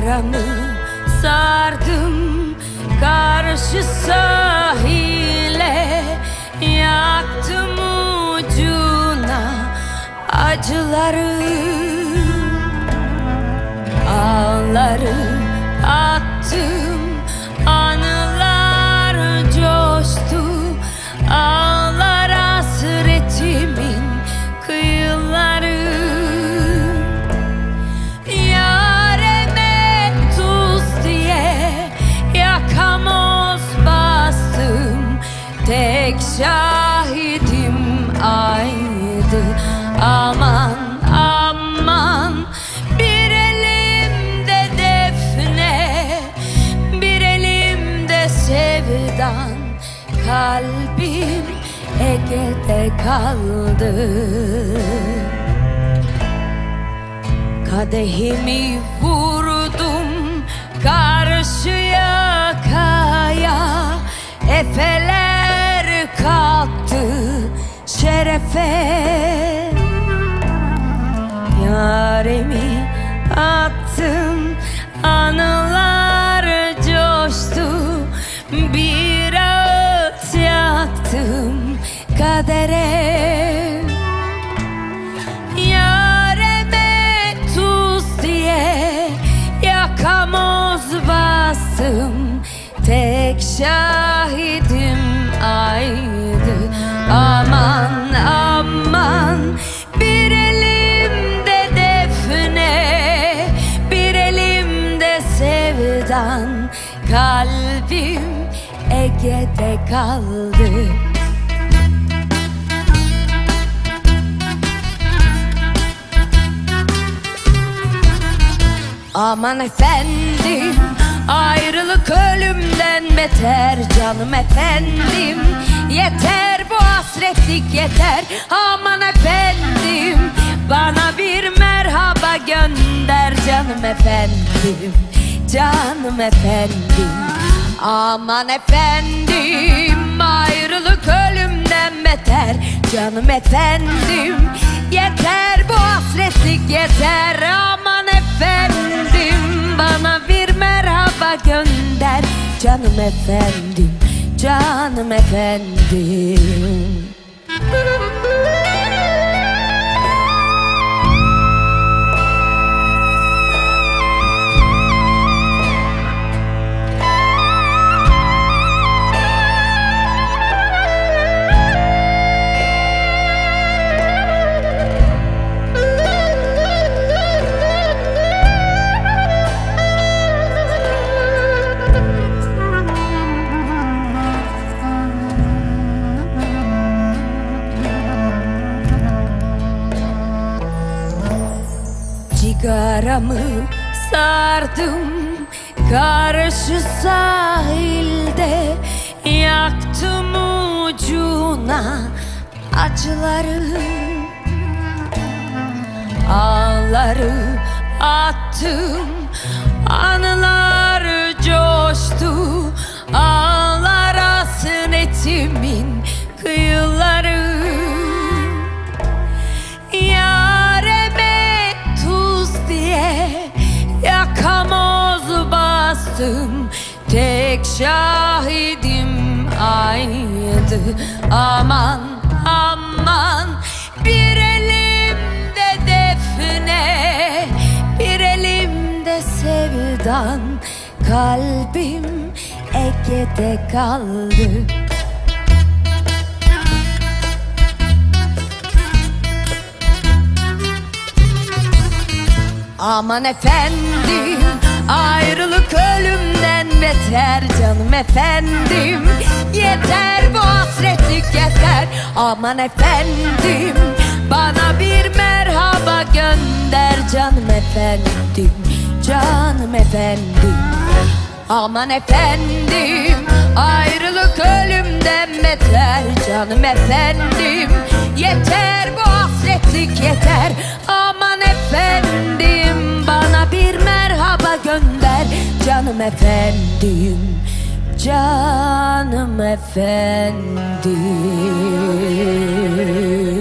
Sigaramı sardım karşı sahile, yaktım ucuna acıları, ağları attım, anılar coştu, ağlar hasretimin kıyıları. Yareme tuz diye yakamoz bastım, tek şahidim aydı. Aman aman, bir elimde defne, bir elimde sevdan, kalbim Ege'de kaldı. Kadehimi vurdum karşı yakaya, efeler kalktı şerefe. Yaremi attım, anılar coştu, bir ağıt yaktım kadere. Yareme tuz diye yakamoz bastım, tek şahidim aydı. Aman aman, bir elimde defne, bir elimde sevdan, kalbim Ege'de kaldı. Aman efendim, ayrılık ölümden beter, canım efendim. Yeter bu hasretlik, yeter. Aman efendim, bana bir merhaba gönder, canım efendim, canım efendim. Aman efendim, ayrılık ölümden beter, canım efendim. Yeter bu hasretlik, yeter. Aman efendim, bana bir merhaba gönder, canım efendim, canım efendim. Sigaramı sardım karşı sahilde, yaktım ucuna acıları, ağları attım, anılar coştu, ağlar hasretimin kıyıları. Yakamoz bastım, tek şahidim aydı. Aman aman, bir elimde defne, bir elimde sevdan, kalbim Ege'de kaldı. Aman efendim, ayrılık ölümden beter, canım efendim. Yeter bu hasretlik, yeter. Aman efendim, bana bir merhaba gönder, canım efendim, canım efendim. Aman efendim, ayrılık ölümden beter, canım efendim. Yeter bu hasretlik, yeter. Aman efendim, bana bir merhaba gönder, canım efendim, canım efendim.